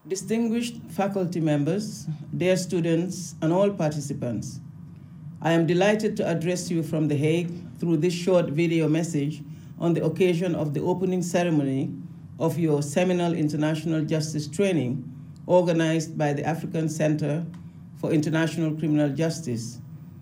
Distinguished faculty members, dear students, and all participants, I am delighted to address you from The Hague through this short video message on the occasion of the opening ceremony of your seminal international justice training organized by the African Center for International Criminal Justice.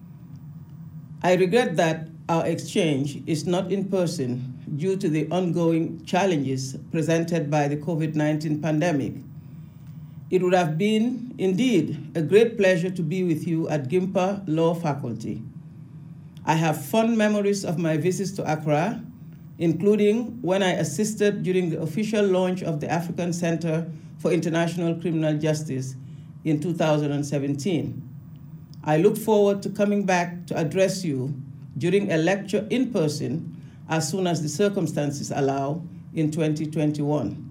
I regret that our exchange is not in person due to the ongoing challenges presented by the COVID-19 pandemic. It would have been, indeed, a great pleasure to be with you at GIMPA Law Faculty. I have fond memories of my visits to Accra, including when I assisted during the official launch of the African Center for International Criminal Justice in 2017. I look forward to coming back to address you during a lecture in person as soon as the circumstances allow in 2021.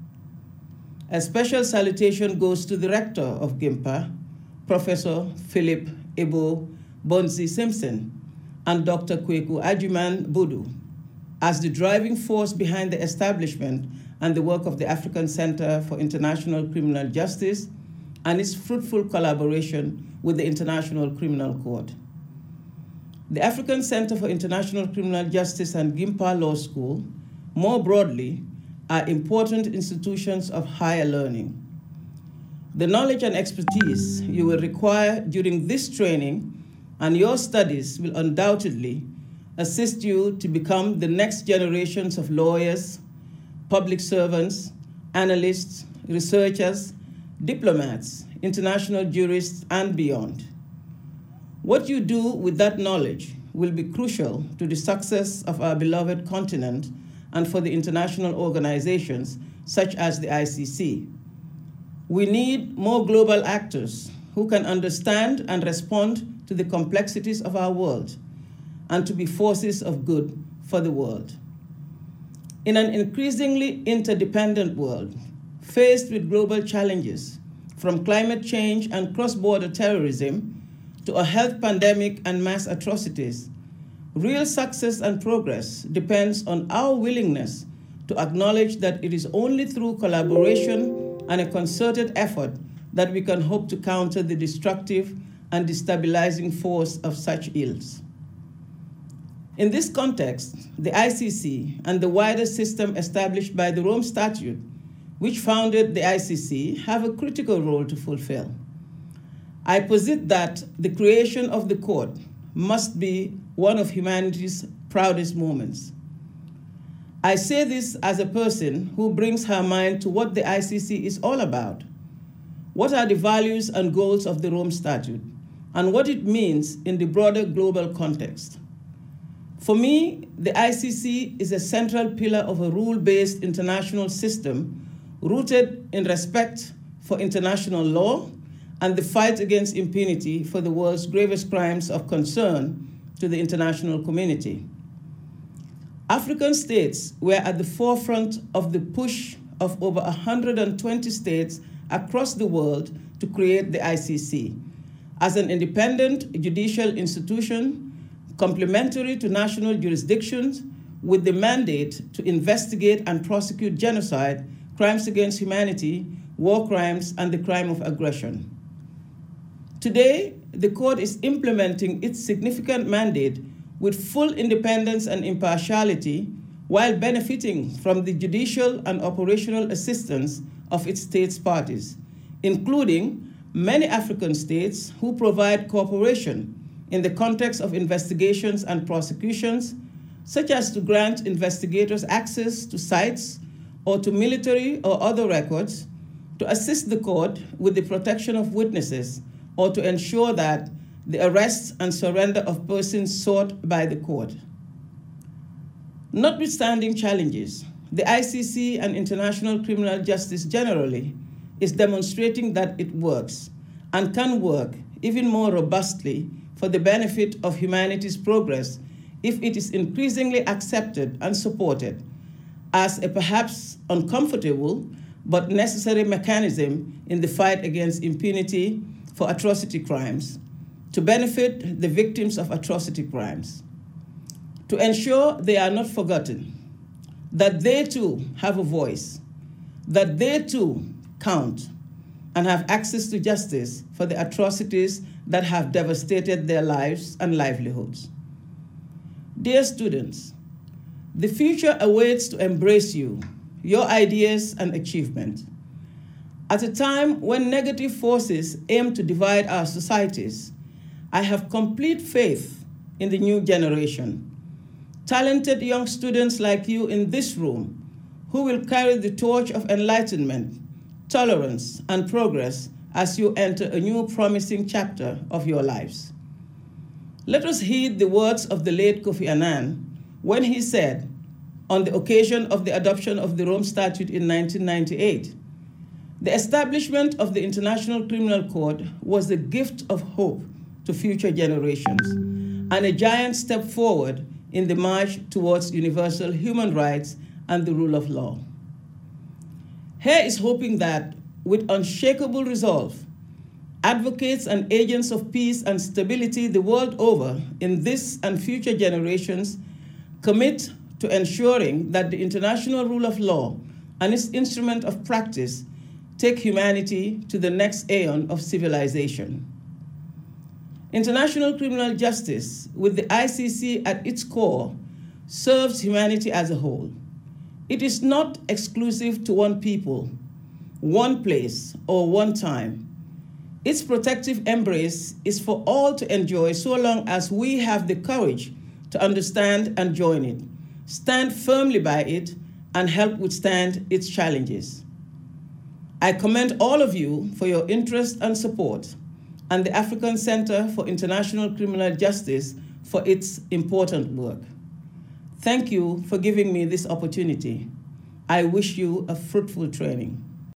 A special salutation goes to the rector of GIMPA, Professor Philip Ebo Bonzi Simpson, and Dr. Kweku Ajuman Budu, as the driving force behind the establishment and the work of the African Center for International Criminal Justice and its fruitful collaboration with the International Criminal Court. The African Center for International Criminal Justice and GIMPA Law School, more broadly, are important institutions of higher learning. The knowledge and expertise you will require during this training and your studies will undoubtedly assist you to become the next generations of lawyers, public servants, analysts, researchers, diplomats, international jurists, and beyond. What you do with that knowledge will be crucial to the success of our beloved continent and for the international organizations such as the ICC. We need more global actors who can understand and respond to the complexities of our world and to be forces of good for the world. In an increasingly interdependent world, faced with global challenges, from climate change and cross-border terrorism to a health pandemic and mass atrocities, real success and progress depends on our willingness to acknowledge that it is only through collaboration and a concerted effort that we can hope to counter the destructive and destabilizing force of such ills. In this context, the ICC and the wider system established by the Rome Statute, which founded the ICC, have a critical role to fulfill. I posit that the creation of the court must be one of humanity's proudest moments. I say this as a person who brings her mind to what the ICC is all about. What are the values and goals of the Rome Statute, and what it means in the broader global context? For me, the ICC is a central pillar of a rule-based international system rooted in respect for international law and the fight against impunity for the world's gravest crimes of concern to the international community. African states were at the forefront of the push of over 120 states across the world to create the ICC as an independent judicial institution complementary to national jurisdictions with the mandate to investigate and prosecute genocide, crimes against humanity, war crimes, and the crime of aggression. Today, the court is implementing its significant mandate with full independence and impartiality while benefiting from the judicial and operational assistance of its states parties, including many African states who provide cooperation in the context of investigations and prosecutions, such as to grant investigators access to sites or to military or other records, to assist the court with the protection of witnesses, or to ensure that the arrest and surrender of persons sought by the court. Notwithstanding challenges, the ICC and international criminal justice generally is demonstrating that it works and can work even more robustly for the benefit of humanity's progress if it is increasingly accepted and supported as a perhaps uncomfortable but necessary mechanism in the fight against impunity for atrocity crimes, to benefit the victims of atrocity crimes, to ensure they are not forgotten, that they too have a voice, that they too count, and have access to justice for the atrocities that have devastated their lives and livelihoods. Dear students, the future awaits to embrace you, your ideas and achievement. At a time when negative forces aim to divide our societies, I have complete faith in the new generation. Talented young students like you in this room who will carry the torch of enlightenment, tolerance, and progress as you enter a new promising chapter of your lives. Let us heed the words of the late Kofi Annan when he said, on the occasion of the adoption of the Rome Statute in 1998, the establishment of the International Criminal Court was a gift of hope to future generations and a giant step forward in the march towards universal human rights and the rule of law. HARE is hoping that, with unshakable resolve, advocates and agents of peace and stability the world over in this and future generations commit to ensuring that the international rule of law and its instrument of practice take humanity to the next aeon of civilization. International criminal justice, with the ICC at its core, serves humanity as a whole. It is not exclusive to one people, one place, or one time. Its protective embrace is for all to enjoy so long as we have the courage to understand and join it, stand firmly by it, and help withstand its challenges. I commend all of you for your interest and support, and the African Center for International Criminal Justice for its important work. Thank you for giving me this opportunity. I wish you a fruitful training.